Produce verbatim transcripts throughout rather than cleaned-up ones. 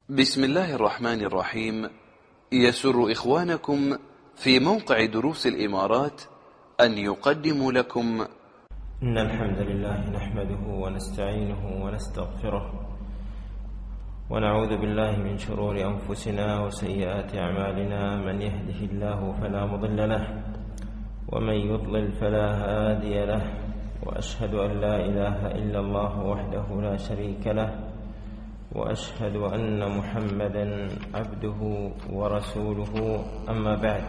بسم الله الرحمن الرحيم. يسر إخوانكم في موقع دروس الإمارات أن يقدموا لكم إن الحمد لله نحمده ونستعينه ونستغفره ونعوذ بالله من شرور أنفسنا وسيئات أعمالنا. من يهده الله فلا مضل له ومن يضلل فلا هادي له، وأشهد أن لا إله إلا الله وحده لا شريك له، وأشهد أن محمدا عبده ورسوله. أما بعد،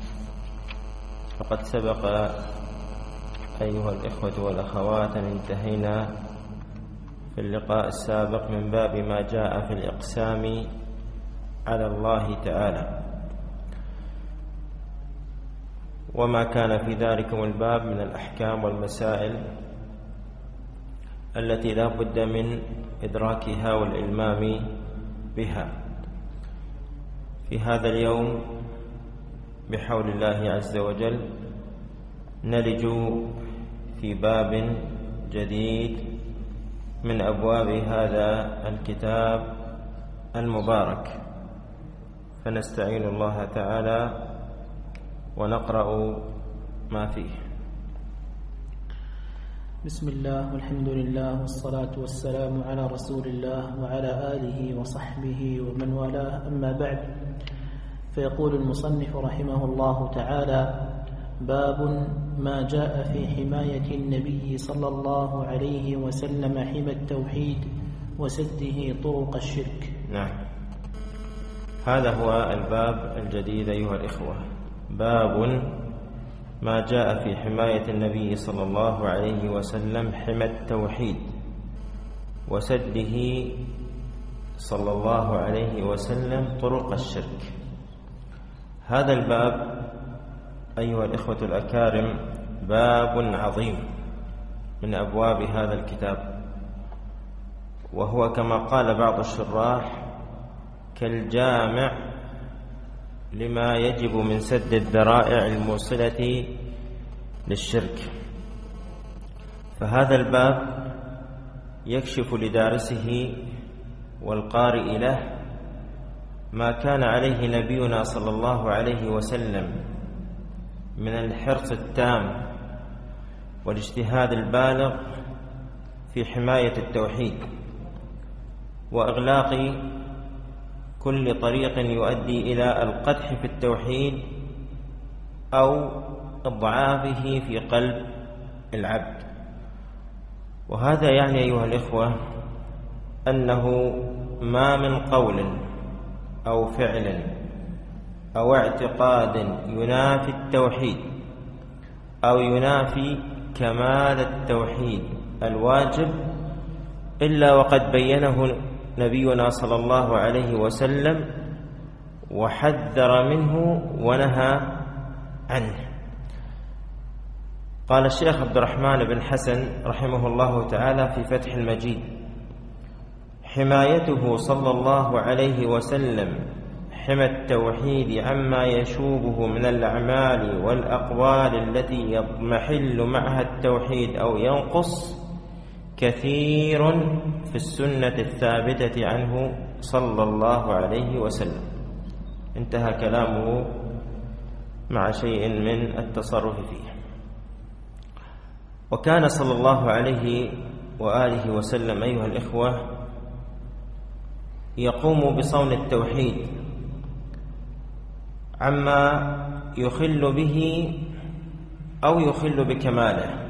فقد سبق أيها الإخوة والأخوات أن انتهينا في اللقاء السابق من باب ما جاء في الإقسام على الله تعالى، وما كان في ذلك الباب من الأحكام والمسائل التي لا بد من إدراكها والإلمام بها. في هذا اليوم بحول الله عز وجل نلج في باب جديد من أبواب هذا الكتاب المبارك، فنستعين الله تعالى ونقرأ ما فيه. بسم الله والحمد لله والصلاة والسلام على رسول الله وعلى آله وصحبه ومن والاه، أما بعد، فيقول المصنف رحمه الله تعالى: باب ما جاء في حماية النبي صلى الله عليه وسلم حمى التوحيد وسده طرق الشرك. نعم، هذا هو الباب الجديد أيها الإخوة، باب ما جاء في حماية النبي صلى الله عليه وسلم حمى التوحيد وسده صلى الله عليه وسلم طرق الشرك. هذا الباب أيها الإخوة الأكارم باب عظيم من أبواب هذا الكتاب، وهو كما قال بعض الشراح كالجامع لما يجب من سد الذرائع الموصلة للشرك. فهذا الباب يكشف لدارسه والقارئ له ما كان عليه نبينا صلى الله عليه وسلم من الحرص التام والاجتهاد البالغ في حماية التوحيد وإغلاق كل طريق يؤدي إلى القدح في التوحيد أو إضعافه في قلب العبد. وهذا يعني أيها الإخوة أنه ما من قول أو فعل أو اعتقاد ينافي التوحيد أو ينافي كمال التوحيد الواجب إلا وقد بينه نبينا صلى الله عليه وسلم وحذر منه ونهى عنه. قال الشيخ عبد الرحمن بن حسن رحمه الله تعالى في فتح المجيد: حمايته صلى الله عليه وسلم حمى التوحيد عما يشوبه من الأعمال والأقوال التي يضمحل معها التوحيد أو ينقص كثير في السنة الثابتة عنه صلى الله عليه وسلم. انتهى كلامه مع شيء من التصرف فيه. وكان صلى الله عليه وآله وسلم أيها الإخوة يقوم بصون التوحيد عما يخل به أو يخل بكماله،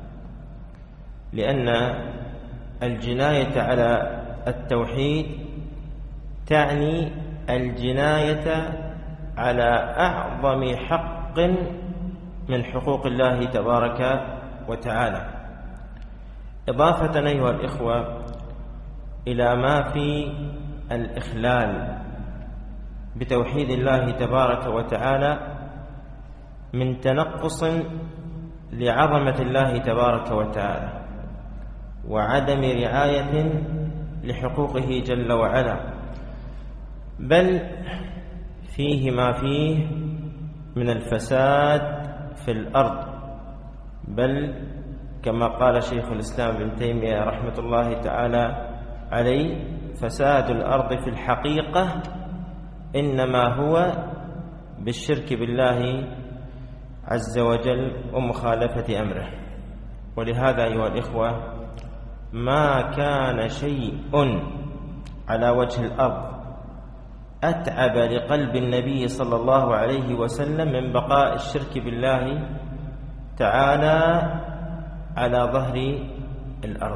لأن الجناية على التوحيد تعني الجناية على أعظم حق من حقوق الله تبارك وتعالى، إضافة أيها الإخوة إلى ما في الإخلال بتوحيد الله تبارك وتعالى من تنقص لعظمة الله تبارك وتعالى وعدم رعاية لحقوقه جل وعلا، بل فيه ما فيه من الفساد في الأرض، بل كما قال شيخ الإسلام ابن تيمية رحمة الله تعالى عليه: فساد الأرض في الحقيقة إنما هو بالشرك بالله عز وجل ومخالفة أمره. ولهذا أيها الإخوة ما كان شيء على وجه الأرض أتعب لقلب النبي صلى الله عليه وسلم من بقاء الشرك بالله تعالى على ظهر الأرض.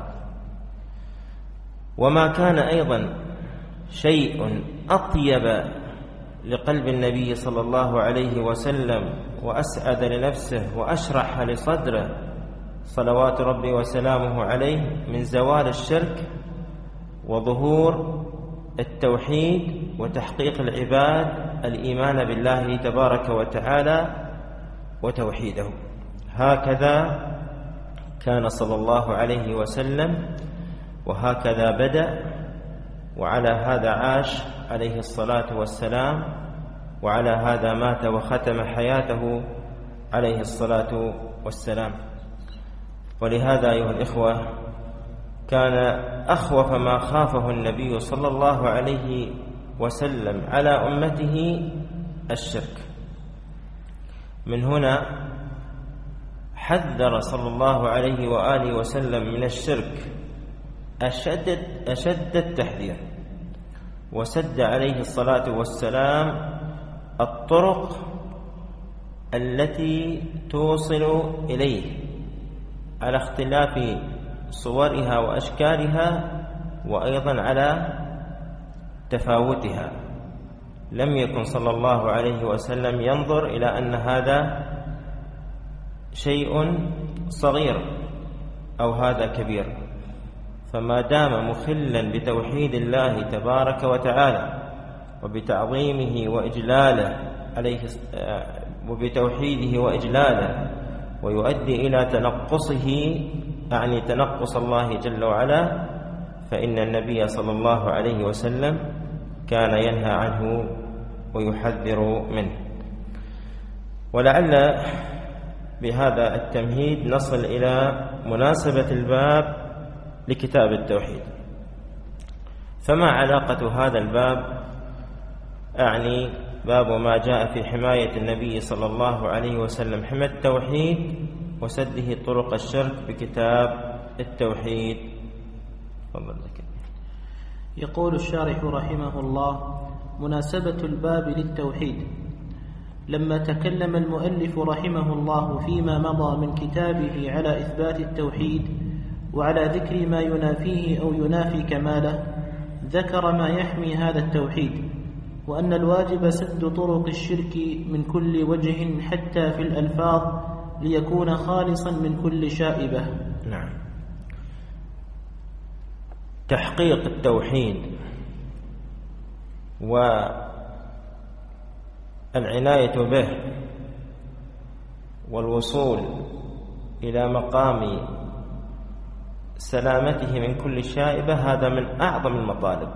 وما كان أيضا شيء أطيب لقلب النبي صلى الله عليه وسلم وأسعد لنفسه وأشرح لصدره صلوات ربي وسلامه عليه من زوال الشرك وظهور التوحيد وتحقيق العباد الإيمان بالله تبارك وتعالى وتوحيده. هكذا كان صلى الله عليه وسلم وهكذا بدأ، وعلى هذا عاش عليه الصلاة والسلام، وعلى هذا مات وختم حياته عليه الصلاة والسلام. ولهذا أيها الإخوة كان أخوف ما خافه النبي صلى الله عليه وسلم على أمته الشرك. من هنا حذر صلى الله عليه وآله وسلم من الشرك أشد, أشد التحذير، وسد عليه الصلاة والسلام الطرق التي توصل إليه على اختلاف صورها وأشكالها، وأيضا على تفاوتها. لم يكن صلى الله عليه وسلم ينظر إلى أن هذا شيء صغير أو هذا كبير، فما دام مخلا بتوحيد الله تبارك وتعالى وبتعظيمه وإجلاله عليه وبتوحيده وإجلاله ويؤدي إلى تنقصه، يعني تنقص الله جل وعلا، فإن النبي صلى الله عليه وسلم كان ينهى عنه ويحذر منه. ولعل بهذا التمهيد نصل إلى مناسبة الباب لكتاب التوحيد. فما علاقة هذا الباب، أعني باب ما جاء في حماية النبي صلى الله عليه وسلم حمى التوحيد وسده طرق الشرك بكتاب التوحيد. يقول الشارح رحمه الله: مناسبة الباب للتوحيد. لما تكلم المؤلف رحمه الله فيما مضى من كتابه على إثبات التوحيد وعلى ذكر ما ينافيه أو ينافي كماله، ذكر ما يحمي هذا التوحيد، وأن الواجب سد طرق الشرك من كل وجه حتى في الألفاظ ليكون خالصا من كل شائبة. نعم. تحقيق التوحيد والعناية به والوصول إلى مقام سلامته من كل شائبة، هذا من أعظم المطالب.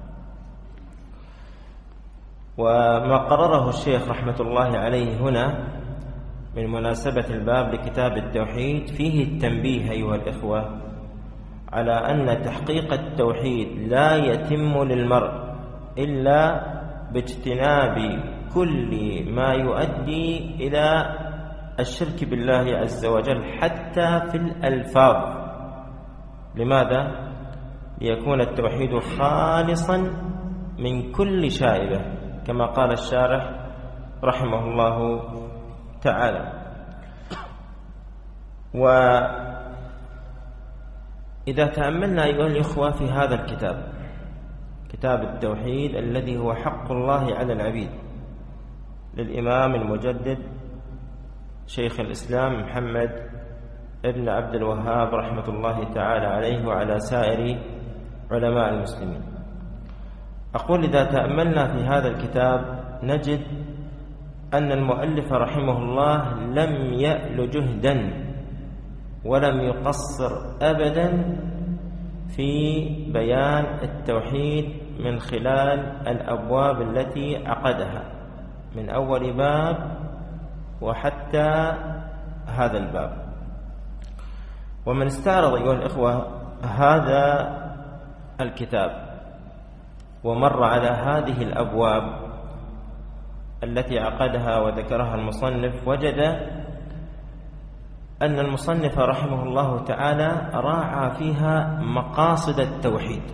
وما قرره الشيخ رحمة الله عليه هنا من مناسبة الباب لكتاب التوحيد فيه التنبيه أيها الإخوة على أن تحقيق التوحيد لا يتم للمرء إلا باجتناب كل ما يؤدي إلى الشرك بالله عز وجل حتى في الألفاظ. لماذا؟ ليكون التوحيد خالصا من كل شائبة كما قال الشارح رحمه الله تعالى. وإذا تأملنا أيها الإخوة في هذا الكتاب، كتاب التوحيد الذي هو حق الله على العبيد للإمام المجدد شيخ الإسلام محمد ابن عبد الوهاب رحمة الله تعالى عليه وعلى سائر علماء المسلمين، أقول إذا تأملنا في هذا الكتاب نجد أن المؤلف رحمه الله لم يأل جهدا ولم يقصر أبدا في بيان التوحيد من خلال الأبواب التي عقدها من أول باب وحتى هذا الباب. ومن استعرض أيها الإخوة هذا الكتاب ومر على هذه الأبواب التي عقدها وذكرها المصنف، وجد أن المصنف رحمه الله تعالى راعى فيها مقاصد التوحيد،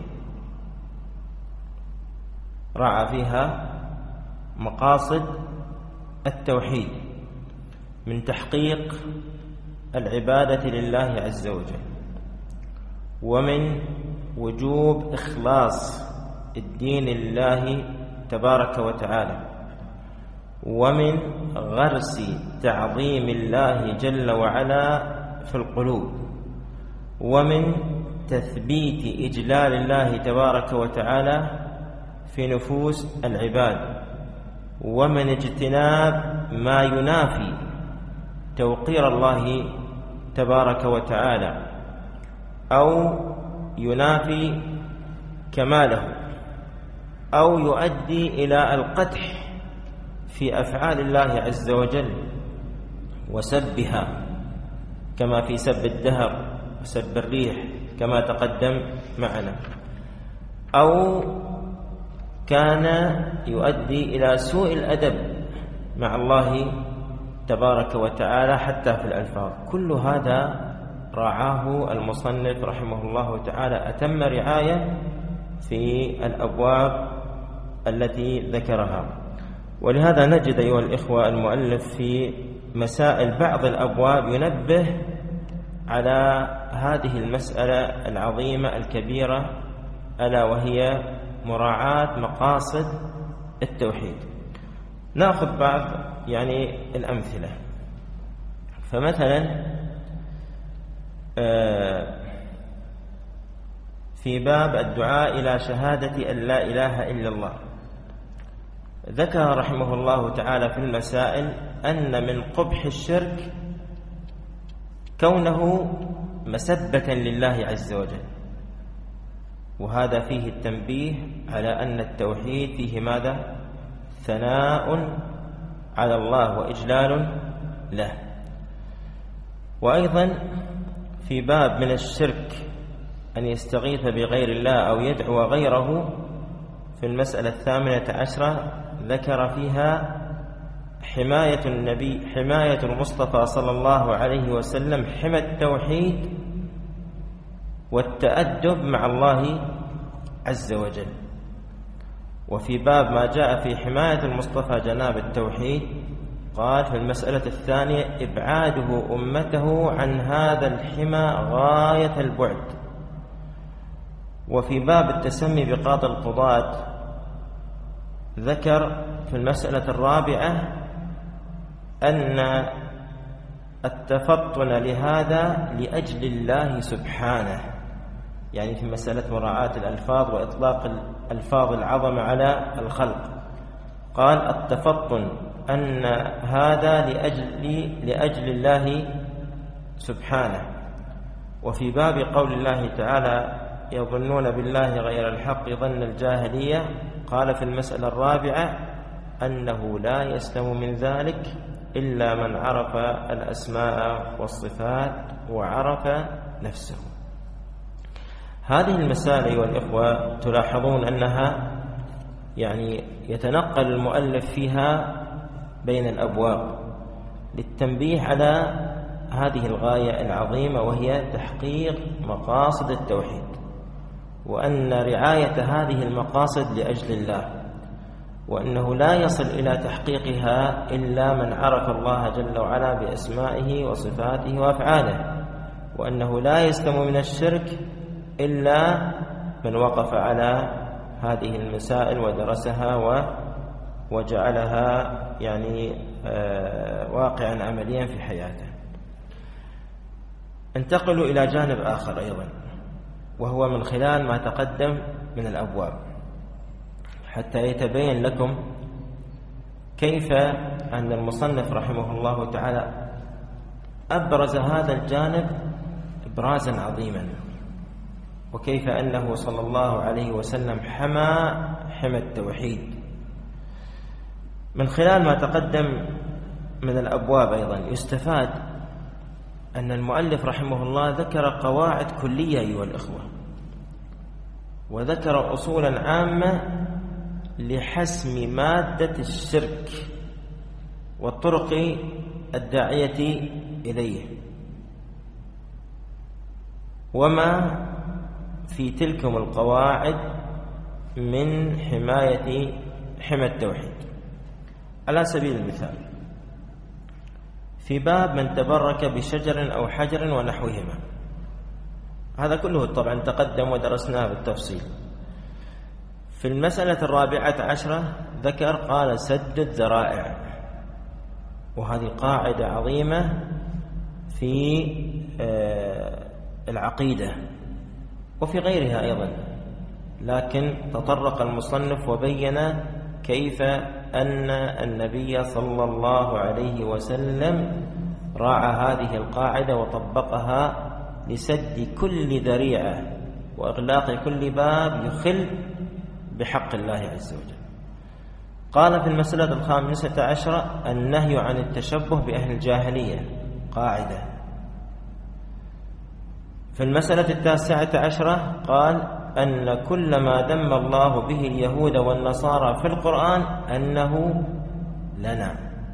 راعى فيها مقاصد التوحيد من تحقيق العبادة لله عز وجل، ومن وجوب إخلاص الدين لله تبارك وتعالى، ومن غرس تعظيم الله جل وعلا في القلوب، ومن تثبيت إجلال الله تبارك وتعالى في نفوس العباد، ومن اجتناب ما ينافي توقير الله تبارك وتعالى أو ينافي كماله أو يؤدي إلى القدح في أفعال الله عز وجل وسبها، كما في سب الدهر وسب الريح كما تقدم معنا، أو كان يؤدي إلى سوء الأدب مع الله تبارك وتعالى حتى في الألفاظ. كل هذا راعاه المصنف رحمه الله تعالى أتم رعاية في الأبواب التي ذكرها. ولهذا نجد أيها الإخوة المؤلف في مسائل بعض الأبواب ينبه على هذه المسألة العظيمة الكبيرة، ألا وهي مراعاة مقاصد التوحيد. نأخذ بعض يعني الأمثلة. فمثلا في باب الدعاء إلى شهادة أن لا إله إلا الله، ذكر رحمه الله تعالى في المسائل أن من قبح الشرك كونه مسبة لله عز وجل، وهذا فيه التنبيه على أن التوحيد فيه ماذا؟ ثناء على الله وإجلال له. وأيضا في باب من الشرك أن يستغيث بغير الله أو يدعو غيره، في المسألة الثامنة عشرة ذكر فيها حماية النبي حماية المصطفى صلى الله عليه وسلم حمى التوحيد والتأدب مع الله عز وجل. وفي باب ما جاء في حماية المصطفى جناب التوحيد قال في المسألة الثانية إبعاده أمته عن هذا الحمى غاية البعد. وفي باب التسمي بقاضي القضاة ذكر في المسألة الرابعة أن التفطن لهذا لأجل الله سبحانه، يعني في مسألة مراعاة الألفاظ وإطلاق الألفاظ العظمة على الخلق. قال التفطن أن هذا لأجل, لأجل الله سبحانه. وفي باب قول الله تعالى يظنون بالله غير الحق ظن الجاهلية قال في المسألة الرابعة أنه لا يسلم من ذلك إلا من عرف الأسماء والصفات وعرف نفسه. هذه المسائل أيها الإخوة تلاحظون أنها يعني يتنقل المؤلف فيها بين الأبواب للتنبيه على هذه الغاية العظيمة، وهي تحقيق مقاصد التوحيد، وأن رعاية هذه المقاصد لأجل الله، وأنه لا يصل إلى تحقيقها إلا من عرف الله جل وعلا بأسمائه وصفاته وأفعاله، وأنه لا يسلم من الشرك إلا من وقف على هذه المسائل ودرسها وجعلها يعني واقعا عمليا في حياته. انتقلوا إلى جانب آخر أيضا، وهو من خلال ما تقدم من الأبواب، حتى يتبين لكم كيف أن المصنف رحمه الله تعالى أبرز هذا الجانب إبرازا عظيما، وكيف أنه صلى الله عليه وسلم حمى حمى التوحيد. من خلال ما تقدم من الأبواب أيضا يستفاد أن المؤلف رحمه الله ذكر قواعد كلية أيها الإخوة، وذكر أصولا عامة لحسم مادة الشرك والطرق الداعية إليه، وما في تلكم القواعد من حماية حمى التوحيد. على سبيل المثال، في باب من تبرك بشجر أو حجر ونحوهما، هذا كله طبعا تقدم ودرسناه بالتفصيل. في المسألة الرابعة عشرة ذكر قال سد الذرائع، وهذه قاعدة عظيمة في العقيدة وفي غيرها أيضا، لكن تطرق المصنف وبين كيف أن النبي صلى الله عليه وسلم راعى هذه القاعدة وطبقها لسد كل ذريعة وإغلاق كل باب يخل بحق الله عز وجل. قال في المسألة الخامسة عشرة النهي عن التشبه بأهل الجاهلية، قاعدة. في المسألة التاسعة عشرة قال أن كل ما ذم الله به اليهود والنصارى في القرآن أنه لنا.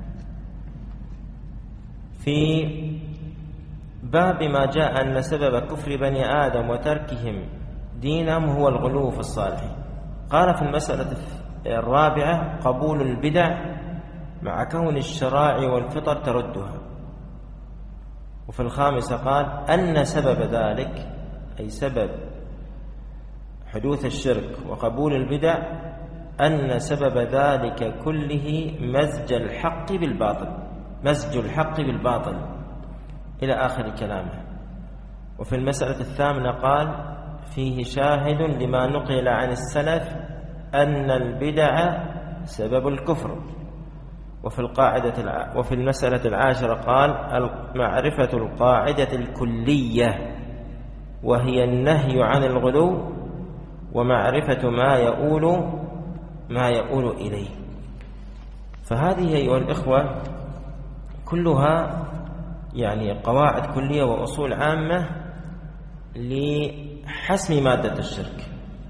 في باب ما جاء أن سبب كفر بني آدم وتركهم دينهم هو الغلو في الصالحين، قال في المسألة الرابعة قبول البدع مع كون الشرائع والفطر تردها. وفي الخامسة قال أن سبب ذلك، أي سبب حدوث الشرك وقبول البدع، أن سبب ذلك كله مزج الحق بالباطل، مزج الحق بالباطل إلى آخر كلامه. وفي المسألة الثامنة قال فيه شاهد لما نقل عن السلف أن البدع سبب الكفر. وفي القاعدة الع... وفي المسألة العاشرة قال معرفة القاعدة الكلية، وهي النهي عن الغلو ومعرفة ما يؤول ما يؤول إليه. فهذه أيها الإخوة كلها يعني قواعد كلية وأصول عامة لحسم مادة الشرك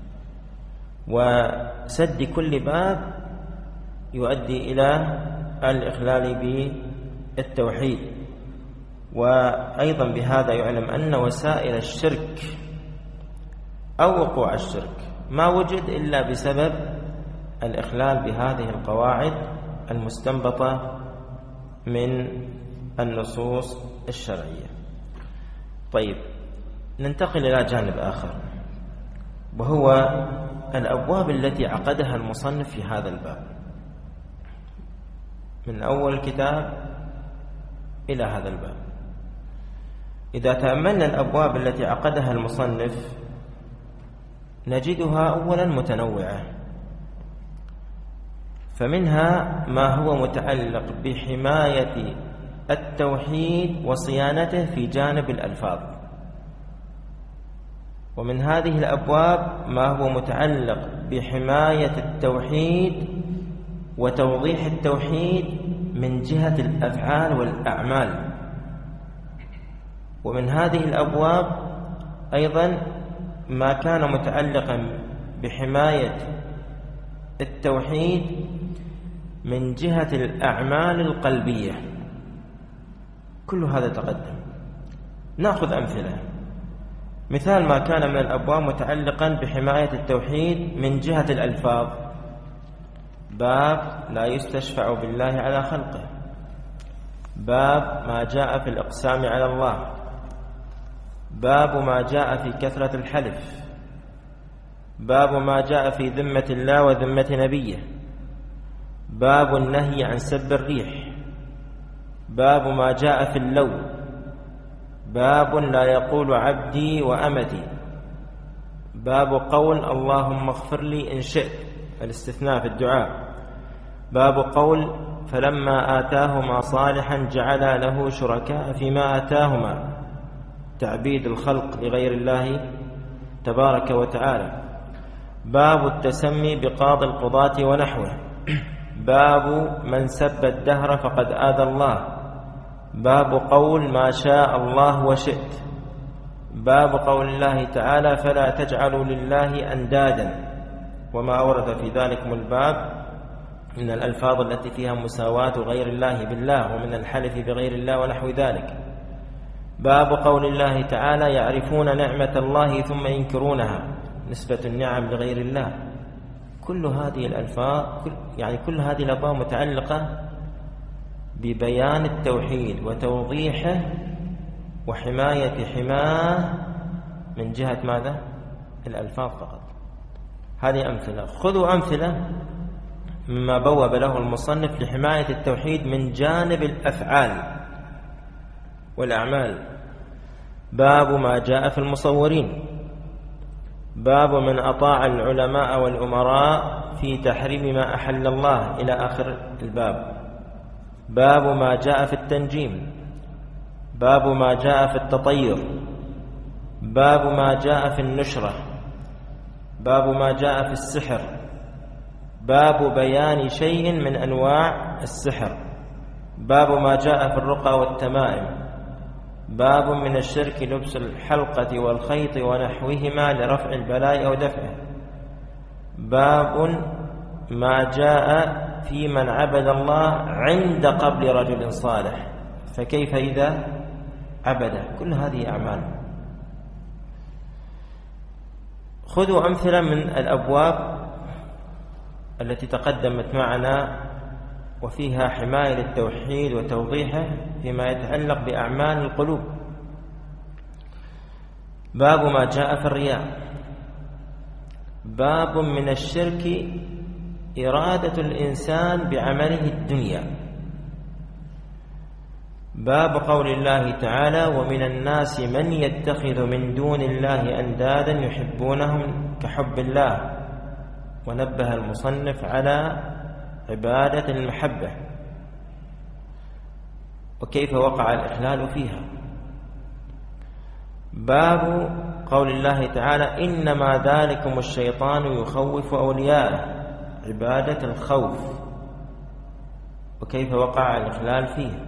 وسد كل باب يؤدي إلى الإخلال بالتوحيد. وأيضا بهذا يعلم أن وسائل الشرك أو وقوع الشرك ما وجد إلا بسبب الإخلال بهذه القواعد المستنبطة من النصوص الشرعية. طيب، ننتقل إلى جانب آخر، وهو الأبواب التي عقدها المصنف في هذا الباب من أول الكتاب إلى هذا الباب. إذا تأملنا الأبواب التي عقدها المصنف نجدها أولا متنوعة، فمنها ما هو متعلق بحماية التوحيد وصيانته في جانب الألفاظ، ومن هذه الأبواب ما هو متعلق بحماية التوحيد وتوضيح التوحيد من جهة الأفعال والأعمال، ومن هذه الأبواب أيضا ما كان متعلقا بحماية التوحيد من جهة الأعمال القلبية. كل هذا تقدم. نأخذ أمثلة. مثال ما كان من الأبواب متعلقا بحماية التوحيد من جهة الألفاظ، باب لا يستشفع بالله على خلقه، باب ما جاء في الإقسام على الله، باب ما جاء في كثرة الحلف، باب ما جاء في ذمة الله وذمة نبيه، باب النهي عن سب الريح، باب ما جاء في اللو، باب لا يقول عبدي وأمتي، باب قول اللهم اغفر لي إن شئت، الاستثناء في الدعاء، باب قول فلما آتاهما صالحا جعل له شركاء فيما آتاهما، تعبيد الخلق لغير الله تبارك وتعالى، باب التسمي بقاضي القضاة ونحوه، باب من سب الدهر فقد آذى الله، باب قول ما شاء الله وشئت، باب قول الله تعالى فلا تجعلوا لله أندادا، وما أورد في ذلكم الباب من الألفاظ التي فيها مساواة غير الله بالله ومن الحلف بغير الله ونحو ذلك. باب قول الله تعالى يعرفون نعمة الله ثم ينكرونها، نسبة النعم لغير الله. كل هذه الألفاظ يعني كل هذه الأبواب متعلقة ببيان التوحيد وتوضيحه وحماية حماه من جهة ماذا؟ الألفاظ فقط. هذه أمثلة. خذوا أمثلة مما بوب له المصنف لحماية التوحيد من جانب الأفعال والأعمال. باب ما جاء في المصورين، باب من أطاع العلماء والأمراء في تحريم ما أحل الله إلى آخر الباب. باب ما جاء في التنجيم، باب ما جاء في التطير، باب ما جاء في النشرة، باب ما جاء في السحر، باب بيان شيء من أنواع السحر، باب ما جاء في الرقى والتمائم، باب من الشرك لبس الحلقة والخيط ونحوهما لرفع البلاء أو دفعه، باب ما جاء في من عبد الله عند قبر رجل صالح فكيف إذا عبده. كل هذه أعمال. خذوا أمثلة من الأبواب التي تقدمت معنا وفيها حماية للتوحيد وتوضيحه فيما يتعلق بأعمال القلوب. باب ما جاء في الرياء، باب من الشرك إرادة الإنسان بعمله الدنيا، باب قول الله تعالى ومن الناس من يتخذ من دون الله أندادا يحبونهم كحب الله، ونبه المصنف على عبادة المحبة وكيف وقع الإحلال فيها. باب قول الله تعالى إنما ذلكم الشيطان يخوف أولياءه، عبادة الخوف وكيف وقع الإخلال فيه.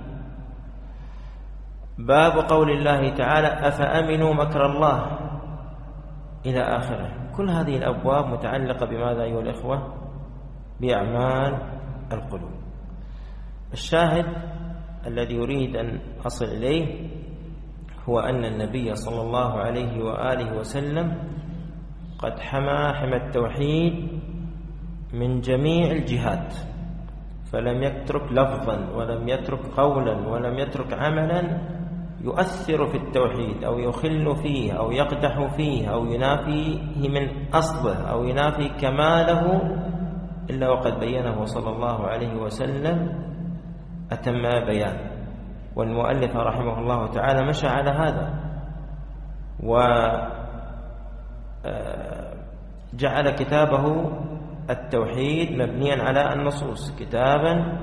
باب قول الله تعالى أفأمنوا مكر الله إلى آخره. كل هذه الأبواب متعلقة بماذا أيها الإخوة؟ بأعمال القلوب. الشاهد الذي يريد أن أصل إليه هو أن النبي صلى الله عليه وآله وسلم قد حمى حمى التوحيد من جميع الجهات، فلم يترك لفظا ولم يترك قولا ولم يترك عملا يؤثر في التوحيد أو يخل فيه أو يقدح فيه أو ينافيه من أصله أو ينافي كماله إلا وقد بينه صلى الله عليه وسلم أتم بيان. والمؤلف رحمه الله تعالى مشى على هذا وجعل كتابه التوحيد مبنيا على النصوص كتابا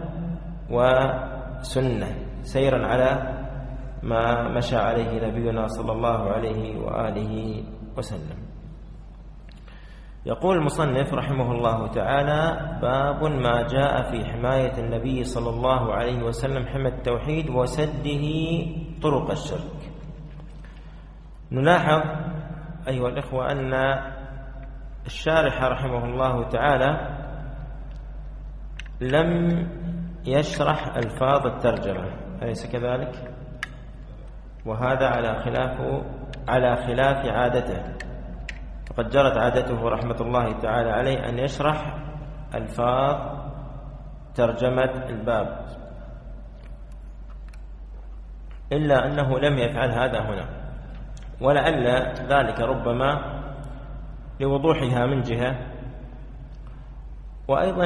وسنة سيرا على ما مشى عليه نبينا صلى الله عليه وآله وسلم. يقول المصنف رحمه الله تعالى باب ما جاء في حماية النبي صلى الله عليه وسلم حمى التوحيد وسده طرق الشرك. نلاحظ أيها الإخوة أن الشارح رحمه الله تعالى لم يشرح ألفاظ الترجمة، أليس كذلك؟ وهذا على خلاف على خلاف عادته، فقد جرت عادته رحمة الله تعالى عليه أن يشرح ألفاظ ترجمة الباب، إلا أنه لم يفعل هذا هنا، ولعل ذلك ربما لوضوحها من جهة، وأيضا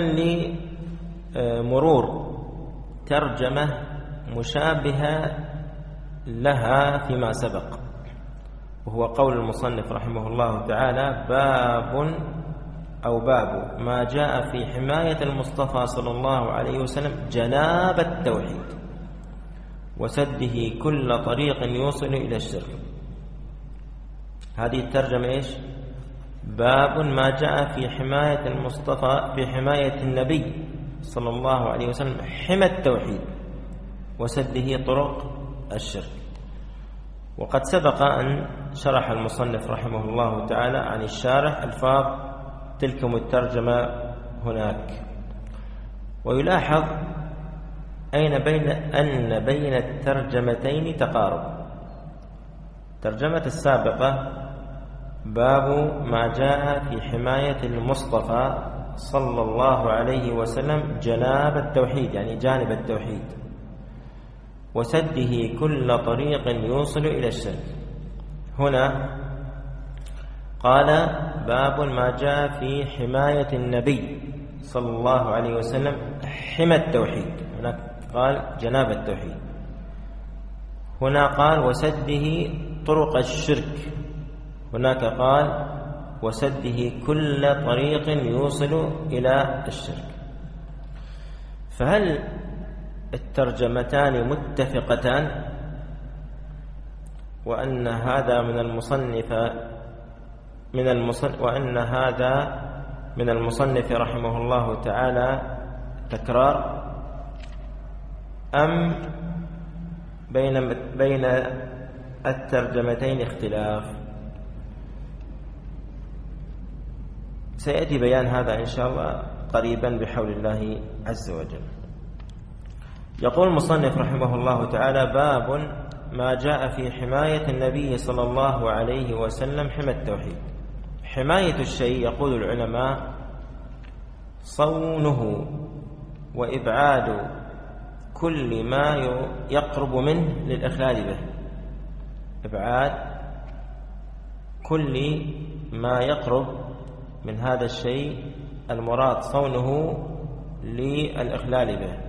لمرور ترجمة مشابهة لها فيما سبق، وهو قول المصنف رحمه الله تعالى باب أو باب ما جاء في حماية المصطفى صلى الله عليه وسلم جناب التوحيد وسده كل طريق يوصل إلى الشرك. هذه الترجمة إيش؟ باب ما جاء في حماية المصطفى في حماية النبي صلى الله عليه وسلم حمى التوحيد وسده طرق الشرك. وقد سبق أن شرح المصنف رحمه الله تعالى عن الشارح ألفاظ تلكم الترجمة هناك. ويلاحظ أين بين أن بين الترجمتين تقارب. الترجمة السابقة باب ما جاء في حماية المصطفى صلى الله عليه وسلم جناب التوحيد، يعني جانب التوحيد، وسده كل طريق يوصل إلى الشرك. هنا قال باب ما جاء في حماية النبي صلى الله عليه وسلم حمى التوحيد، هناك قال جناب التوحيد، هنا قال وسده طرق الشرك، هناك قال وسده كل طريق يوصل إلى الشرك. فهل الترجمتان متفقتان وأن هذا من المصنف من المصنف وأن هذا من المصنف رحمه الله تعالى تكرار، أم بين بين الترجمتين اختلاف؟ سيأتي بيان هذا إن شاء الله قريبا بحول الله عز وجل. يقول المصنف رحمه الله تعالى باب ما جاء في حماية النبي صلى الله عليه وسلم حمى التوحيد. حماية الشيء يقول العلماء صونه وإبعاد كل ما يقرب منه للإخلال به، إبعاد كل ما يقرب من هذا الشيء المراد صونه للإخلال به،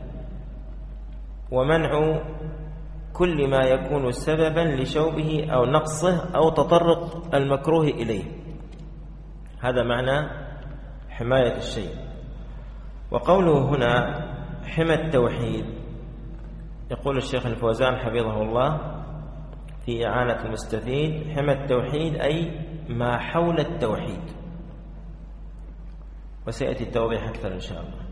ومنع كل ما يكون سببا لشوبه أو نقصه أو تطرق المكروه إليه. هذا معنى حماية الشيء. وقوله هنا حمى التوحيد، يقول الشيخ الفوزان حفظه الله في إعانة المستفيد حمى التوحيد أي ما حول التوحيد، وسيأتي التوضيح أكثر إن شاء الله.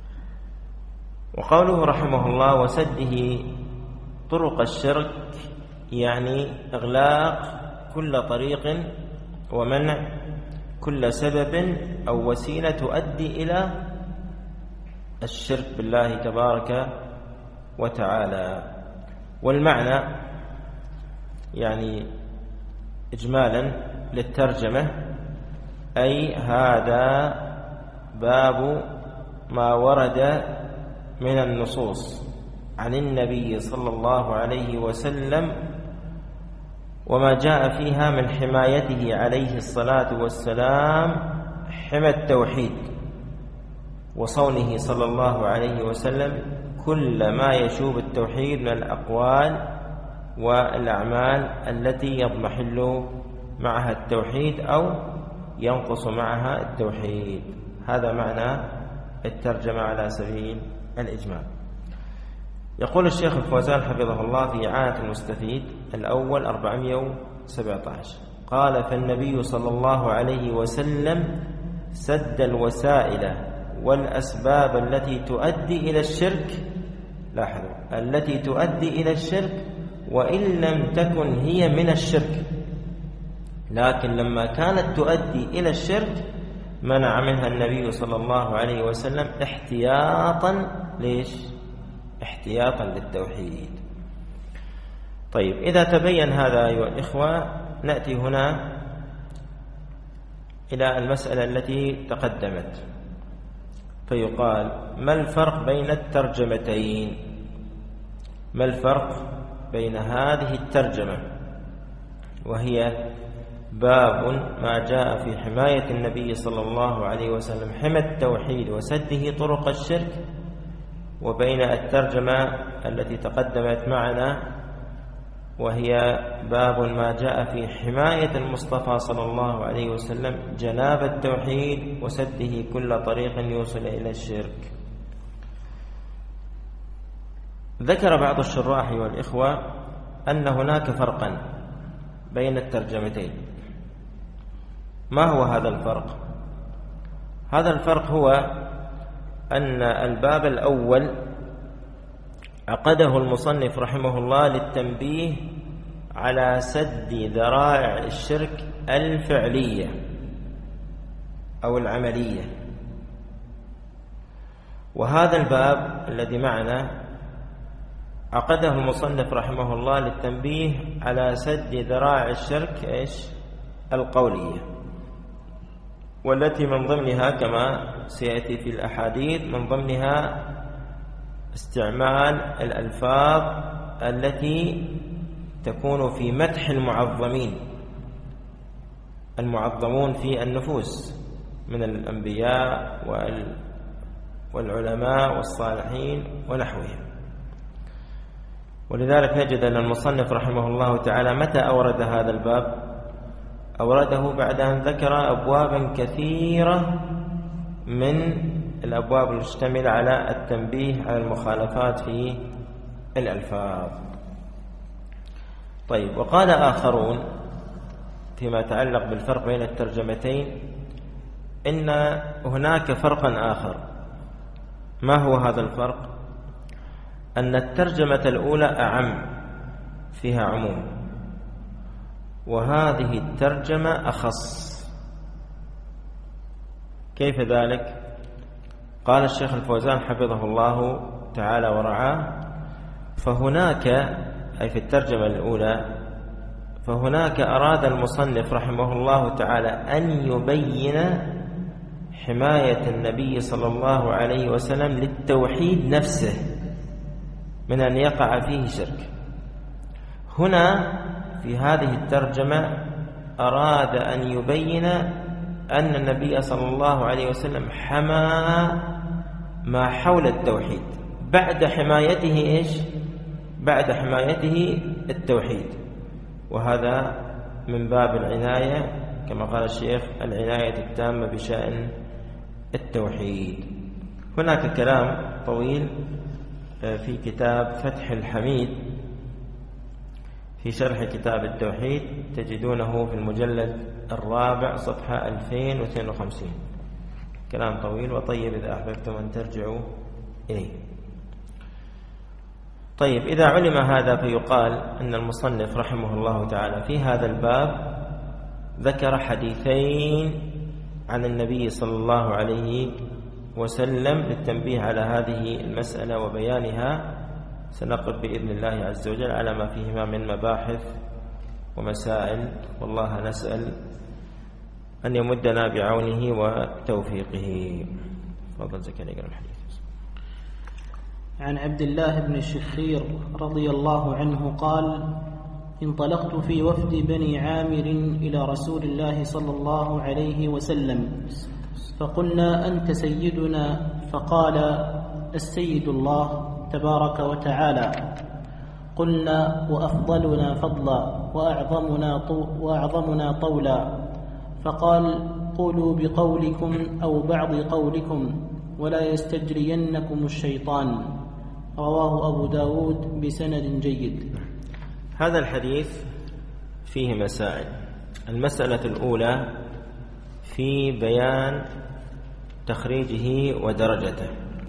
وقوله رحمه الله وسده طرق الشرك، يعني إغلاق كل طريق ومنع كل سبب أو وسيلة تؤدي إلى الشرك بالله تبارك وتعالى. والمعنى يعني إجمالا للترجمة أي هذا باب ما ورد من النصوص عن النبي صلى الله عليه وسلم وما جاء فيها من حمايته عليه الصلاة والسلام حمى التوحيد، وصونه صلى الله عليه وسلم كل ما يشوب التوحيد من الأقوال والأعمال التي يضمحل معها التوحيد أو ينقص معها التوحيد. هذا معنى الترجمة على سبيل الإجمال. يقول الشيخ الفوزان حفظه الله في إعانة المستفيد الأول أربعمائة وسبعة عشر قال فالنبي صلى الله عليه وسلم سد الوسائل والأسباب التي تؤدي إلى الشرك، لاحظوا التي تؤدي إلى الشرك وإن لم تكن هي من الشرك، لكن لما كانت تؤدي إلى الشرك منع منها النبي صلى الله عليه وسلم احتياطا. ليش؟ احتياطا للتوحيد. طيب إذا تبين هذا أيها الإخوة نأتي هنا إلى المسألة التي تقدمت، فيقال ما الفرق بين الترجمتين؟ ما الفرق بين هذه الترجمة وهي باب ما جاء في حماية النبي صلى الله عليه وسلم حمى التوحيد وسده طرق الشرك، وبين الترجمة التي تقدمت معنا وهي باب ما جاء في حماية المصطفى صلى الله عليه وسلم جناب التوحيد وسده كل طريق يوصل إلى الشرك؟ ذكر بعض الشراح والإخوة أن هناك فرقا بين الترجمتين. ما هو هذا الفرق؟ هذا الفرق هو أن الباب الأول عقده المصنف رحمه الله للتنبيه على سد ذرائع الشرك الفعلية أو العملية. وهذا الباب الذي معنا عقده المصنف رحمه الله للتنبيه على سد ذرائع الشرك إيش؟ القولية، والتي من ضمنها كما سيأتي في الأحاديث من ضمنها استعمال الألفاظ التي تكون في مدح المعظمين المعظمون في النفوس من الأنبياء والعلماء والصالحين ونحوهم. ولذلك نجد أن المصنف رحمه الله تعالى متى أورد هذا الباب؟ أورده بعد أن ذكر أبوابا كثيرة من الأبواب المشتملة على التنبيه على المخالفات في الألفاظ. طيب، وقال آخرون فيما يتعلق بالفرق بين الترجمتين إن هناك فرقا آخر. ما هو هذا الفرق؟ أن الترجمة الأولى أعم، فيها عموم، وهذه الترجمة أخص. كيف ذلك؟ قال الشيخ الفوزان حفظه الله تعالى ورعاه: فهناك، أي في الترجمة الأولى، فهناك أراد المصنف رحمه الله تعالى أن يبين حماية النبي صلى الله عليه وسلم للتوحيد نفسه من أن يقع فيه شرك. هنا في هذه الترجمة أراد أن يبين أن النبي صلى الله عليه وسلم حمى ما حول التوحيد بعد حمايته إيش؟ بعد حمايته التوحيد. وهذا من باب العناية كما قال الشيخ: العناية التامة بشأن التوحيد. هناك كلام طويل في كتاب فتح الحميد في شرح كتاب التوحيد، تجدونه في المجلد الرابع صفحة ألفين واثنين وخمسين. كلام طويل وطيب إذا أحببتم أن ترجعوا إليه. طيب، إذا علم هذا فيقال أن المصنف رحمه الله تعالى في هذا الباب ذكر حديثين عن النبي صلى الله عليه وسلم للتنبيه على هذه المسألة وبيانها. سنقف بإذن الله عز وجل على ما فيهما من مباحث ومسائل، والله نسأل أن يمدنا بعونه وتوفيقه. تفضل زكريا يقرأ الحديث. عن عبد الله بن الشخير رضي الله عنه قال: انطلقت في وفد بني عامر إلى رسول الله صلى الله عليه وسلم، فقلنا: أنت سيدنا؟ فقال: السيد الله تبارك وتعالى. قلنا: وأفضلنا فضلا وأعظمنا, وأعظمنا طولا. فقال: قولوا بقولكم أو بعض قولكم ولا يستجرينكم الشيطان. رواه أبو داود بسند جيد. هذا الحديث فيه مسائل. المسألة الأولى في بيان تخريجه ودرجته.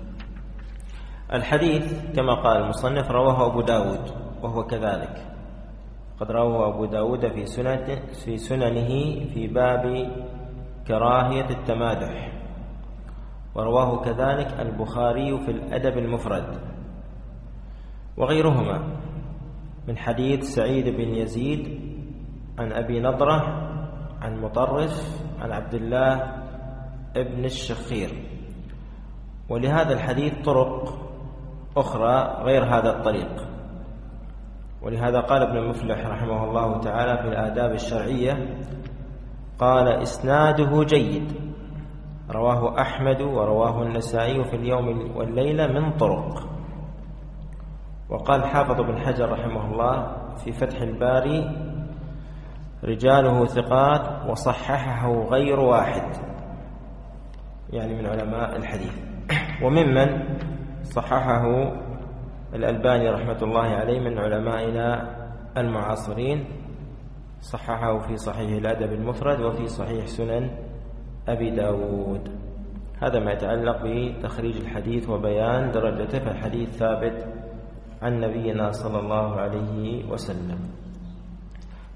الحديث كما قال المصنف رواه أبو داود، وهو كذلك قد رواه أبو داود في سنته في سننه في باب كراهية التمادح، ورواه كذلك البخاري في الأدب المفرد وغيرهما من حديث سعيد بن يزيد عن أبي نضرة عن مطرف عن عبد الله ابن الشخير. ولهذا الحديث طرق أخرى غير هذا الطريق، ولهذا قال ابن المفلح رحمه الله تعالى في الآداب الشرعية: قال: إسناده جيد، رواه أحمد ورواه النسائي في اليوم والليلة من طرق. وقال حافظ بن حجر رحمه الله في فتح الباري: رجاله ثقات وصححه غير واحد، يعني من علماء الحديث. وممن صححه الألباني رحمة الله عليه من علمائنا المعاصرين، صححه في صحيح الأدب المفرد وفي صحيح سنن أبي داود. هذا ما يتعلق بتخريج الحديث وبيان درجته، فالحديث ثابت عن نبينا صلى الله عليه وسلم.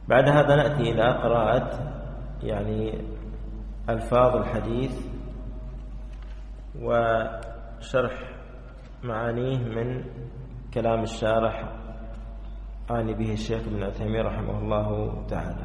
بعد هذا نأتي إلى قراءة يعني ألفاظ الحديث وشرح معانيه من كلام الشارح آني به الشيخ ابن عثيمين رحمه الله تعالى.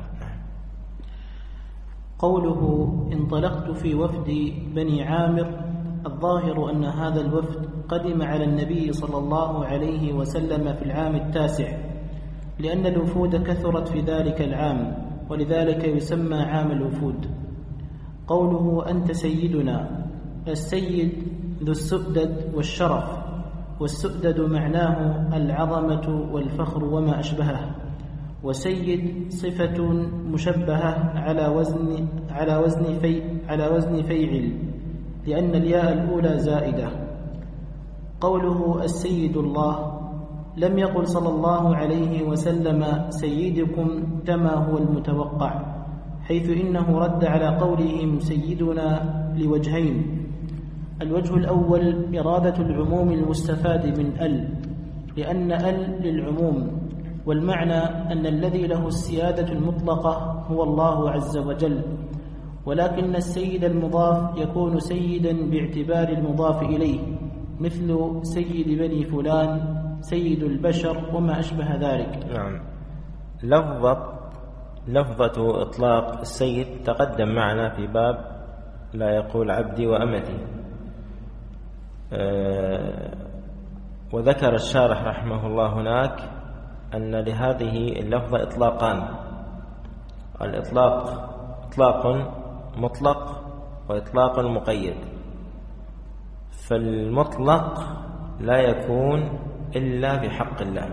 قوله انطلقت في وفد بني عامر، الظاهر أن هذا الوفد قدم على النبي صلى الله عليه وسلم في العام التاسع، لأن الوفود كثرت في ذلك العام، ولذلك يسمى عام الوفود. قوله أنت سيدنا، السيد ذو السؤدد والشرف، والسؤدد معناه العظمة والفخر وما أشبهه، وسيد صفة مشبهة على وزن على وزن في على وزن فيعل، لأن الياء الأولى زائدة. قوله السيد الله، لم يقل صلى الله عليه وسلم سيدكم كما هو المتوقع، حيث إنه رد على قولهم سيدنا لوجهين. الوجه الأول إرادة العموم المستفاد من ال، لأن ال للعموم، والمعنى أن الذي له السيادة المطلقة هو الله عز وجل، ولكن السيد المضاف يكون سيدا باعتبار المضاف إليه، مثل سيد بني فلان، سيد البشر وما أشبه ذلك. نعم. لفظة لفظة إطلاق السيد تقدم معنا في باب لا يقول عبدي وأمتي، أه وذكر الشارح رحمه الله هناك أن لهذه اللفظة إطلاقان، الإطلاق إطلاق مطلق وإطلاق مقيد. فالمطلق لا يكون إلا بحق الله،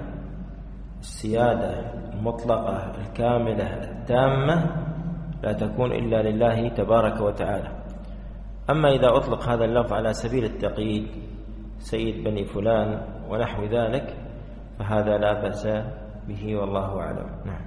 السيادة المطلقة الكاملة التامة لا تكون إلا لله تبارك وتعالى. أما إذا أطلق هذا اللفظ على سبيل التقييد، سيد بني فلان ونحو ذلك، فهذا لا بأس به والله أعلم. نعم.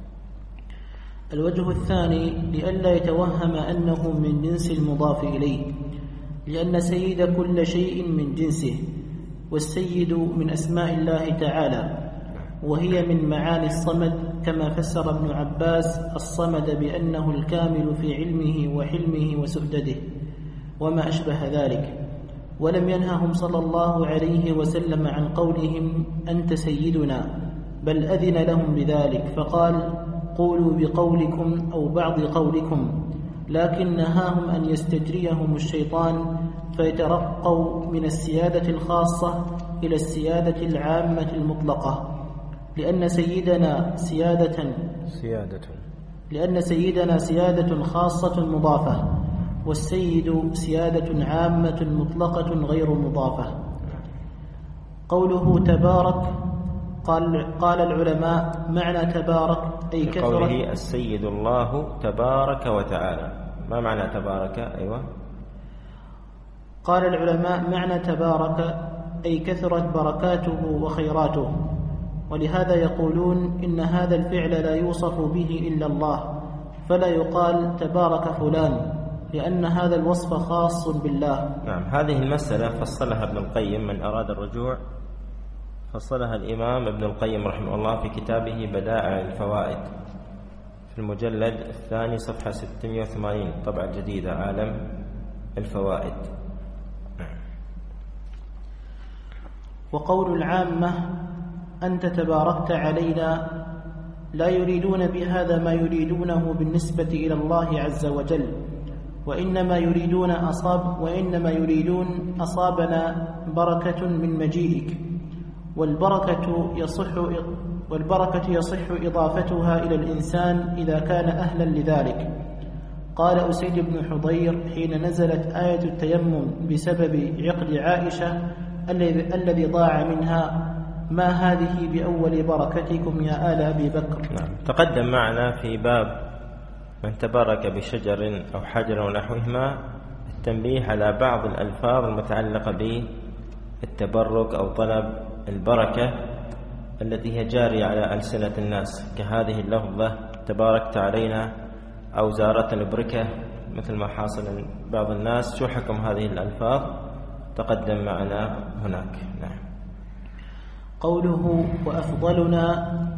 الوجه الثاني لئلا يتوهم أنه من جنس المضاف إليه، لأن سيد كل شيء من جنسه، والسيد من أسماء الله تعالى، وهي من معاني الصمد، كما فسر ابن عباس الصمد بأنه الكامل في علمه وحلمه وسؤدده وما أشبه ذلك. ولم ينههم صلى الله عليه وسلم عن قولهم أنت سيدنا، بل أذن لهم بذلك، فقال قولوا بقولكم أو بعض قولكم، لكن نهاهم أن يستجريهم الشيطان فيترقوا من السيادة الخاصة إلى السيادة العامة المطلقة، لأن سيدنا سيادة سيادة لأن سيدنا سيادة خاصة مضافة، والسيد سيادة عامة مطلقة غير مضافة. قوله تبارك، قال, قال العلماء معنى تبارك أي كثرة. قوله السيد الله تبارك وتعالى، ما معنى تبارك؟ أيوة. قال العلماء معنى تبارك أي كثرت بركاته وخيراته، ولهذا يقولون إن هذا الفعل لا يوصف به إلا الله، فلا يقال تبارك فلان، لأن هذا الوصف خاص بالله. نعم. هذه المسألة فصلها ابن القيم، من أراد الرجوع فصلها الإمام ابن القيم رحمه الله في كتابه بدائع الفوائد في المجلد الثاني صفحة ستمائة وثمانين، طبعة جديدة، عالم الفوائد. وقول العامة أنت تباركت علينا لا يريدون بهذا ما يريدونه بالنسبة إلى الله عز وجل، وإنما يريدون أصاب وإنما يريدون أصابنا بركة من مجيئك، والبركة يصح والبركة يصح إضافتها إلى الإنسان إذا كان أهلا لذلك. قال أسيد بن حضير حين نزلت آية التيمم بسبب عقد عائشة الذي ضاع منها: ما هذه بأول بركتكم يا آل أبي بكر. نعم. تقدم معنا في باب من تبارك بشجر أو حجر ونحوهما التنبيه على بعض الألفاظ المتعلقة بالتبرك أو طلب البركة التي هي جارية على ألسنة الناس، كهذه اللفظة تباركت علينا أو زارتنا البركة، مثل ما حاصل بعض الناس. شو حكم هذه الألفاظ؟ تقدم معنا هناك. نعم. قوله وأفضلنا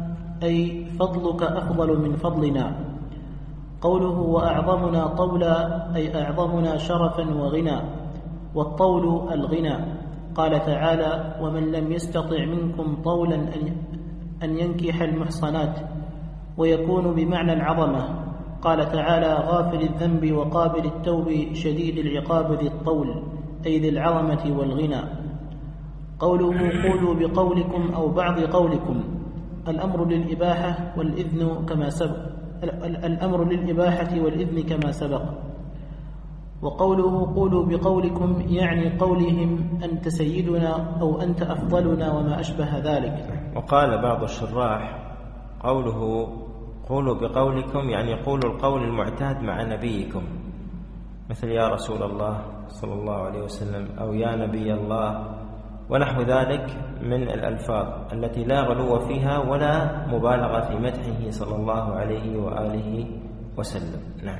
أي فضلك أفضل من فضلنا. قوله وأعظمنا طولا أي أعظمنا شرفا وغنى، والطول الغنى. قال تعالى ومن لم يستطع منكم طولا أن ينكح المحصنات، ويكون بمعنى العظمة. قال تعالى غافل الذنب وقابل التوب شديد العقاب ذي الطول، أي ذي العظمة والغنى. قوله قولوا بقولكم أو بعض قولكم، الأمر للإباحة والإذن كما سبق الأمر للإباحة والإذن كما سبق. وقوله قولوا بقولكم يعني قولهم أنت سيدنا أو أنت أفضلنا وما أشبه ذلك. وقال بعض الشراح قوله قولوا بقولكم يعني قولوا القول المعتاد مع نبيكم، مثل يا رسول الله صلى الله عليه وسلم أو يا نبي الله ونحو ذلك من الألفاظ التي لا غلو فيها ولا مبالغة في مدحه صلى الله عليه وآله وسلم. نعم.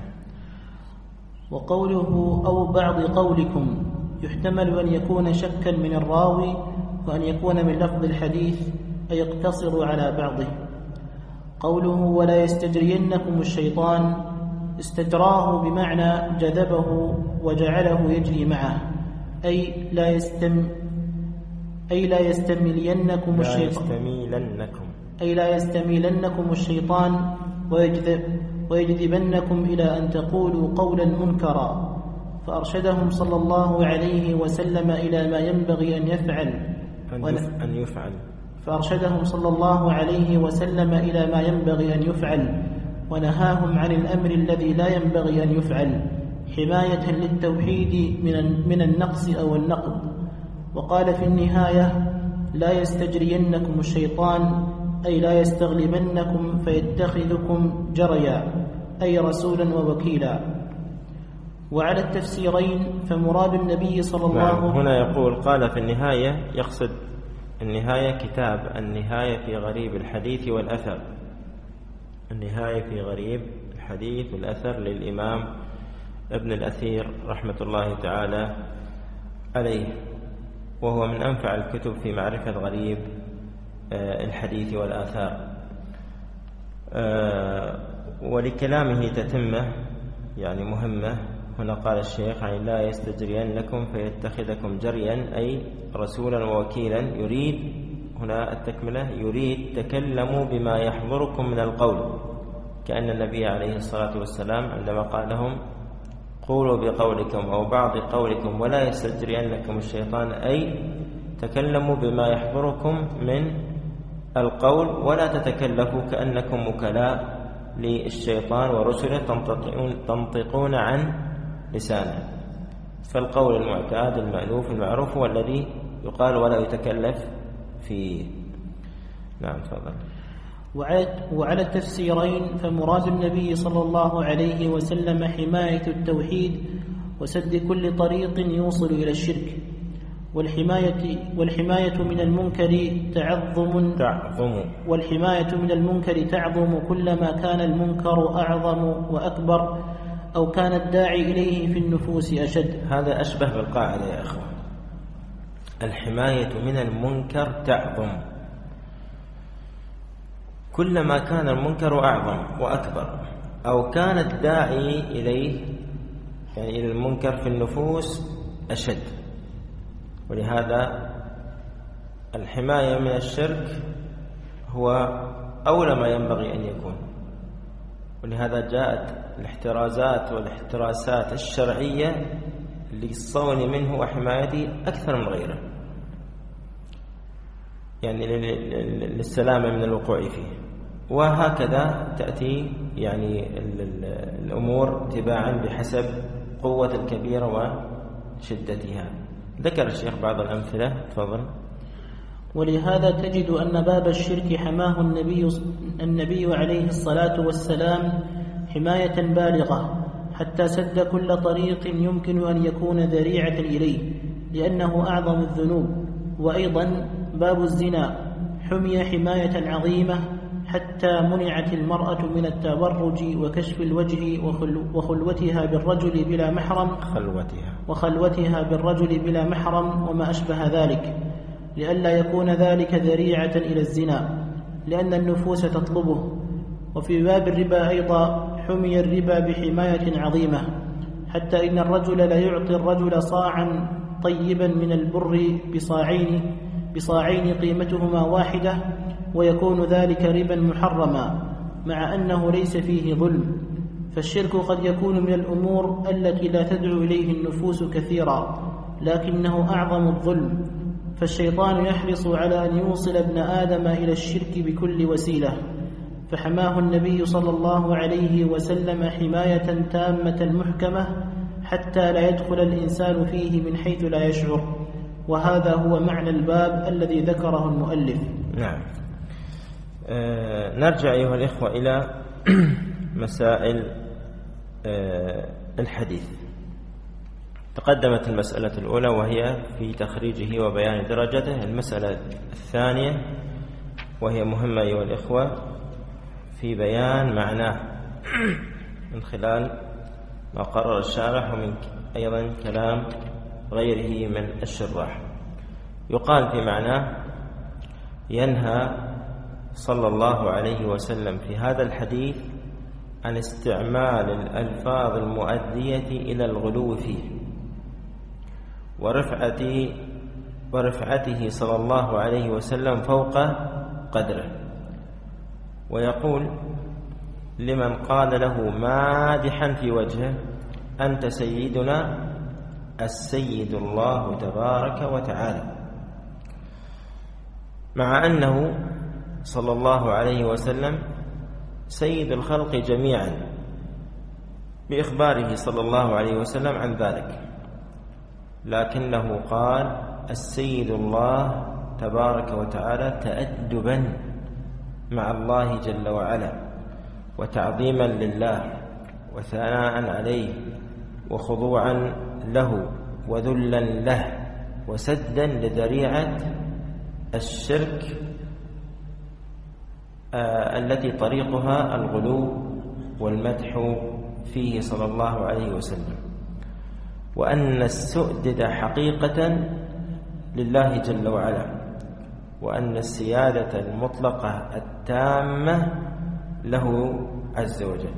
وقوله أو بعض قولكم يحتمل أن يكون شكا من الراوي وأن يكون من لفظ الحديث أي يقتصر على بعضه. قوله ولا يستجرينكم الشيطان استجراه بمعنى جذبه وجعله يجري معه، أي لا يستم أي لا يستميلنكم الشيطان أي لا يستميلنكم الشيطان ويجذب ويجذبنكم إلى أن تقولوا قولا منكرا. فأرشدهم صلى الله عليه وسلم إلى ما ينبغي أن يفعل أن يفعل فأرشدهم صلى الله عليه وسلم إلى ما ينبغي أن يفعل ونهاهم عن الأمر الذي لا ينبغي أن يفعل حماية للتوحيد من من النقص أو النقض. وقال في النهاية لا يستجرينكم الشيطان أي لا يستغلبنكم فيتخذكم جريا، أي رسولا ووكيلا. وعلى التفسيرين فمراد النبي صلى الله عليه وسلم هنا يقول قال في النهاية، يقصد النهاية كتاب النهاية في غريب الحديث والأثر، النهاية في غريب الحديث والأثر للإمام ابن الأثير رحمة الله تعالى عليه، وهو من أنفع الكتب في معرفة غريب الحديث والآثار. ولكلامه تتمة يعني مهمة. هنا قال الشيخ يعني لا يستجرينكم فيتخذكم جريا أي رسولا ووكيلا، يريد هنا التكملة يريد تكلموا بما يحضركم من القول، كأن النبي عليه الصلاة والسلام عندما قال لهم قولوا بقولكم أو بعض قولكم ولا يستجرينكم الشيطان أي تكلموا بما يحضركم من القول ولا تتكلفوا كأنكم وكلاء للشيطان ورسله تنطقون, تنطقون عن لسانه. فالقول المعتاد المألوف المعروف هو الذي يقال ولا يتكلف فيه. نعم تفضل. وعلى التفسيرين فمراد النبي صلى الله عليه وسلم حماية التوحيد وسد كل طريق يوصل إلى الشرك، والحماية والحماية من المنكر تعظم تعظم والحماية من المنكر تعظم كلما كان المنكر أعظم وأكبر أو كان الداعي إليه في النفوس أشد. هذا أشبه بالقاعدة يا أخوان، الحماية من المنكر تعظم كلما كان المنكر أعظم وأكبر أو كان الداعي إليه يعني إلى المنكر في النفوس أشد. ولهذا الحماية من الشرك هو أولى ما ينبغي أن يكون، ولهذا جاءت الاحترازات والاحتراسات الشرعية للصون منه وحمايته أكثر من غيره، يعني للسلامة من الوقوع فيه. وهكذا تأتي يعني الأمور تباعا بحسب قوة الكبيرة وشدتها. ذكر الشيخ بعض الأمثلة. تفضل. ولهذا تجد أن باب الشرك حماه النبي, النبي عليه الصلاة والسلام حماية بالغة حتى سد كل طريق يمكن أن يكون ذريعة إليه لأنه أعظم الذنوب. وأيضا باب الزنا حمي حماية عظيمة حتى منعت المرأة من التبرج وكشف الوجه وخلوتها بالرجل بلا محرم خلوتها وخلوتها بالرجل بلا محرم وما أشبه ذلك، لئلا يكون ذلك ذريعة إلى الزنا. لأن النفوس تطلبه. وفي باب الربا أيضا حمي الربا بحماية عظيمة، حتى إن الرجل لا يعطي الرجل صاعا طيبا من البر بصاعين بصاعين قيمتهما واحدة، ويكون ذلك ربا محرما مع أنه ليس فيه ظلم. فالشرك قد يكون من الأمور التي لا تدعو إليه النفوس كثيرا، لكنه أعظم الظلم، فالشيطان يحرص على أن يوصل ابن آدم إلى الشرك بكل وسيلة، فحماه النبي صلى الله عليه وسلم حماية تامة محكمة حتى لا يدخل الإنسان فيه من حيث لا يشعر. وهذا هو معنى الباب الذي ذكره المؤلف. نعم. آه نرجع أيها الإخوة إلى مسائل آه الحديث. تقدمت المسألة الأولى وهي في تخريجه وبيان درجته. المسألة الثانية وهي مهمة أيها الإخوة في بيان معناه من خلال ما قرر الشارح ومن أيضا كلام غيره من الشراح. يقال في معناه: ينهى صلى الله عليه وسلم في هذا الحديث عن استعمال الألفاظ المؤدية إلى الغلو فيه ورفعته ورفعته صلى الله عليه وسلم فوق قدره. ويقول لمن قال له مادحا في وجهه: أنت سيدنا السيد الله تبارك وتعالى، مع أنه صلى الله عليه وسلم سيد الخلق جميعا بإخباره صلى الله عليه وسلم عن ذلك، لكنه قال السيد الله تبارك وتعالى تأدبا مع الله جل وعلا وتعظيما لله وثناء عليه وخضوعا له وذلا له وسدا لذريعة الشرك آه التي طريقها الغلو والمدح فيه صلى الله عليه وسلم، وأن السؤدد حقيقة لله جل وعلا، وأن السيادة المطلقة التامة له عز وجل.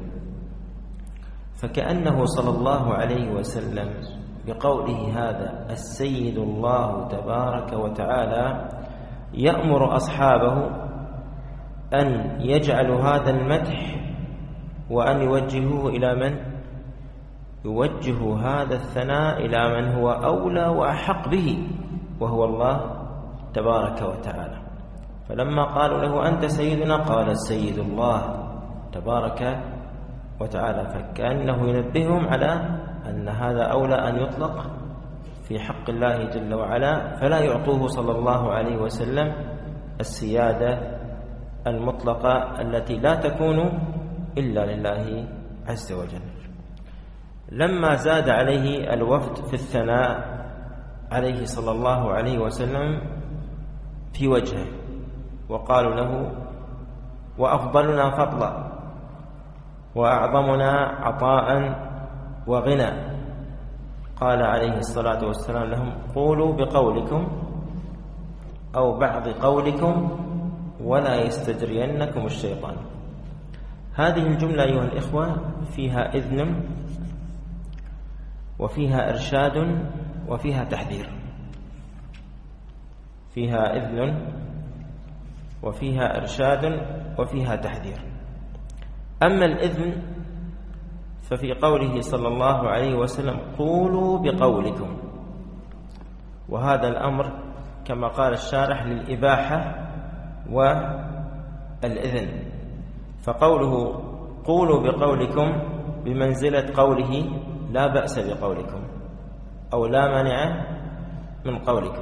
فكأنه صلى الله عليه وسلم بقوله هذا السيد الله تبارك وتعالى يأمر أصحابه أن يجعلوا هذا المدح وأن يوجهوه إلى من؟ يوجه هذا الثناء إلى من هو أولى وأحق به، وهو الله تبارك وتعالى. فلما قالوا له أنت سيدنا قال السيد الله تبارك وتعالى، فكأنه ينبههم على أن هذا أولى أن يطلق في حق الله جل وعلا، فلا يعطوه صلى الله عليه وسلم السيادة المطلقة التي لا تكون إلا لله عز وجل. لما زاد عليه الوفد في الثناء عليه صلى الله عليه وسلم في وجهه وقالوا له وأفضلنا فضلا وأعظمنا عطاء وغنى، قال عليه الصلاة والسلام لهم قولوا بقولكم أو بعض قولكم ولا يستجرينكم الشيطان. هذه الجملة أيها الإخوة فيها إذن وفيها إرشاد وفيها تحذير، فيها إذن وفيها إرشاد وفيها تحذير. أما الإذن ففي قوله صلى الله عليه وسلم قولوا بقولكم، وهذا الأمر كما قال الشارح للإباحة والإذن، فقوله قولوا بقولكم بمنزلة قوله لا بأس بقولكم أو لا مانع من قولكم.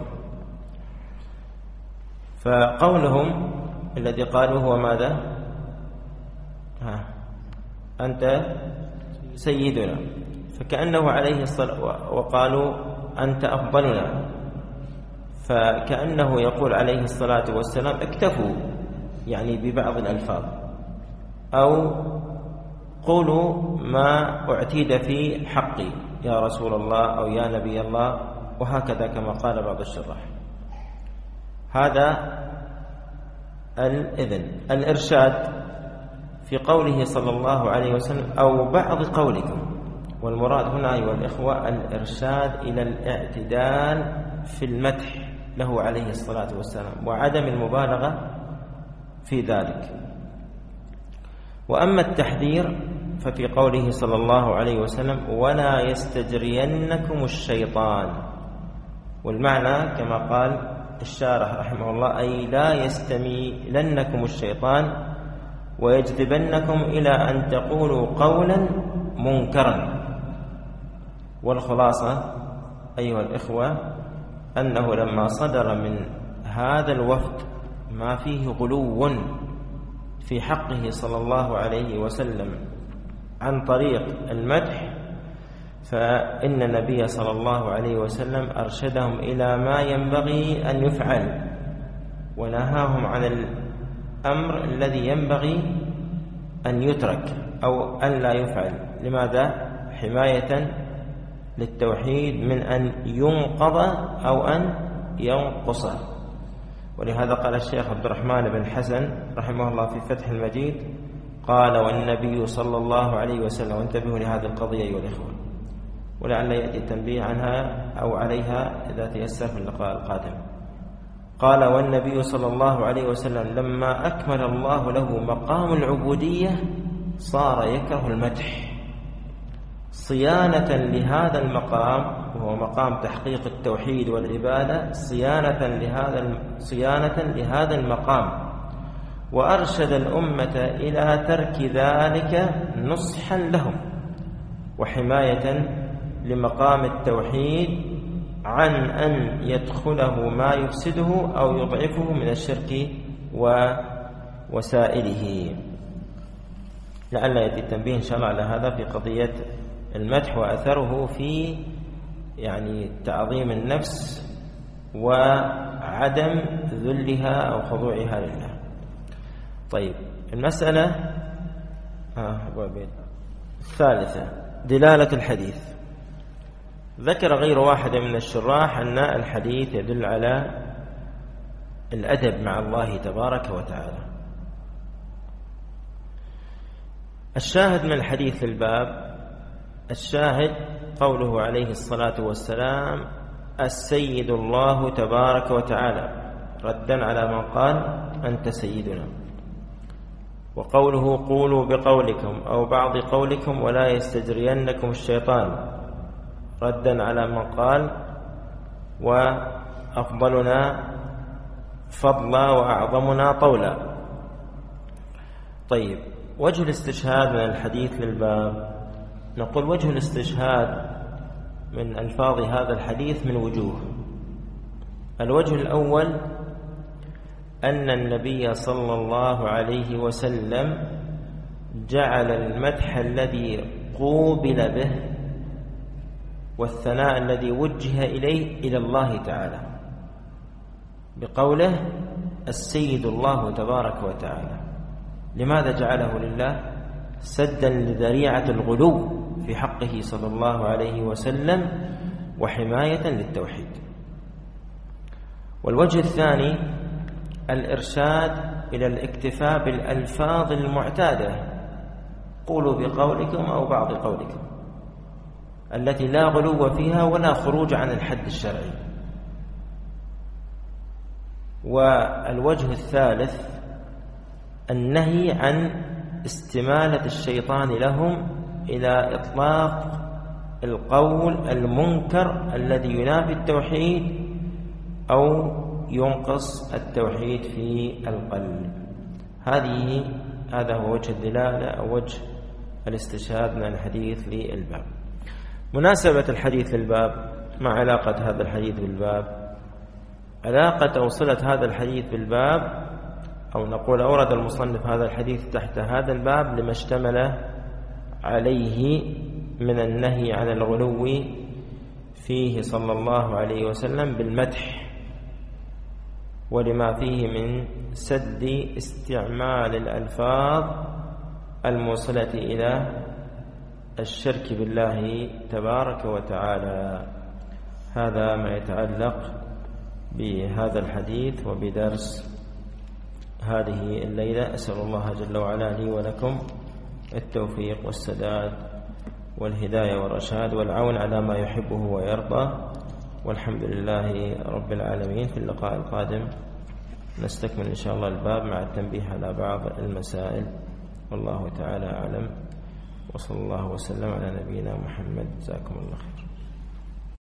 فقولهم الذي قالوا هو ماذا؟ ها أنت سيدنا، فكأنه عليه الصلاة، وقالوا أنت أفضلنا، فكأنه يقول عليه الصلاة والسلام اكتفوا يعني ببعض الألفاظ، أو قولوا ما اعتيد في حقي يا رسول الله أو يا نبي الله، وهكذا كما قال بعض الشراح. هذا الإذن. الإرشاد في قوله صلى الله عليه وسلم أو بعض قولكم، والمراد هنا أيها الإخوة الإرشاد إلى الاعتدال في المدح له عليه الصلاة والسلام وعدم المبالغة في ذلك. وأما التحذير ففي قوله صلى الله عليه وسلم ولا يستجرينكم الشيطان، والمعنى كما قال الشارح رحمه الله أي لا يستميلنكم الشيطان ويجذبنكم إلى أن تقولوا قولا منكرا. والخلاصة أيها الإخوة أنه لما صدر من هذا الوفد ما فيه غلو في حقه صلى الله عليه وسلم عن طريق المدح، فإن النبي صلى الله عليه وسلم أرشدهم إلى ما ينبغي أن يفعل ونهاهم عن الأمر الذي ينبغي أن يترك أو أن لا يفعل. لماذا؟ حماية للتوحيد من أن ينقض أو أن ينقص. ولهذا قال الشيخ عبد الرحمن بن حسن رحمه الله في فتح المجيد قال والنبي صلى الله عليه وسلم، وانتبهوا لهذه القضية أيها الإخوة ولعل يأتي التنبيه عنها أو عليها إذا تيسر في اللقاء القادم. قال والنبي صلى الله عليه وسلم لما أكمل الله له مقام العبودية صار يكره المدح صيانة لهذا المقام، وهو مقام تحقيق التوحيد والعبادة، صيانة لهذا صيانة لهذا المقام، وأرشد الأمة إلى ترك ذلك نصحا لهم وحماية لمقام التوحيد عن أن يدخله ما يفسده أو يضعفه من الشرك ووسائله. لعل يأتي التنبيه إن شاء الله على هذا في قضية المدح وأثره في يعني تعظيم النفس وعدم ذلها أو خضوعها لله. طيب المسألة آه الثالثة دلالة الحديث. ذكر غير واحد من الشراح أن الحديث يدل على الأدب مع الله تبارك وتعالى. الشاهد من الحديث في الباب، الشاهد قوله عليه الصلاة والسلام السيد الله تبارك وتعالى ردا على من قال أنت سيدنا، وقوله قولوا بقولكم أو بعض قولكم ولا يستجرينكم الشيطان ردا على من قال وأفضلنا فضلا وأعظمنا طولا. طيب وجه الاستشهاد من الحديث للباب، نقول وجه الاستشهاد من ألفاظ هذا الحديث من وجوه. الوجه الأول أن النبي صلى الله عليه وسلم جعل المدح الذي قوبل به والثناء الذي وجه إليه إلى الله تعالى بقوله السيد الله تبارك وتعالى. لماذا جعله لله؟ سدا لذريعة الغلو في حقه صلى الله عليه وسلم وحماية للتوحيد. والوجه الثاني الإرشاد إلى الاكتفاء بالألفاظ المعتادة قولوا بقولكم أو بعض قولكم التي لا غلو فيها ولا خروج عن الحد الشرعي. والوجه الثالث النهي عن استمالة الشيطان لهم إلى إطلاق القول المنكر الذي ينافي التوحيد أو ينقص التوحيد في القلب. هذه هذا هو وجه الدلالة أو وجه الاستشهاد من الحديث للباب. مناسبة الحديث للباب مع علاقة هذا الحديث بالباب، علاقة أو صلة هذا الحديث بالباب، أو نقول أورد المصنف هذا الحديث تحت هذا الباب لما اشتمل عليه من النهي عن الغلو فيه صلى الله عليه وسلم بالمدح، ولما فيه من سد استعمال الألفاظ الموصلة إلى الشرك بالله تبارك وتعالى. هذا ما يتعلق بهذا الحديث وبدرس هذه الليلة. أسأل الله جل وعلا لي ولكم التوفيق والسداد والهداية والرشاد والعون على ما يحبه ويرضى، والحمد لله رب العالمين. في اللقاء القادم نستكمل إن شاء الله الباب مع التنبيه على بعض المسائل، والله تعالى أعلم، وصلى الله وسلم على نبينا محمد. جزاكم الله خير.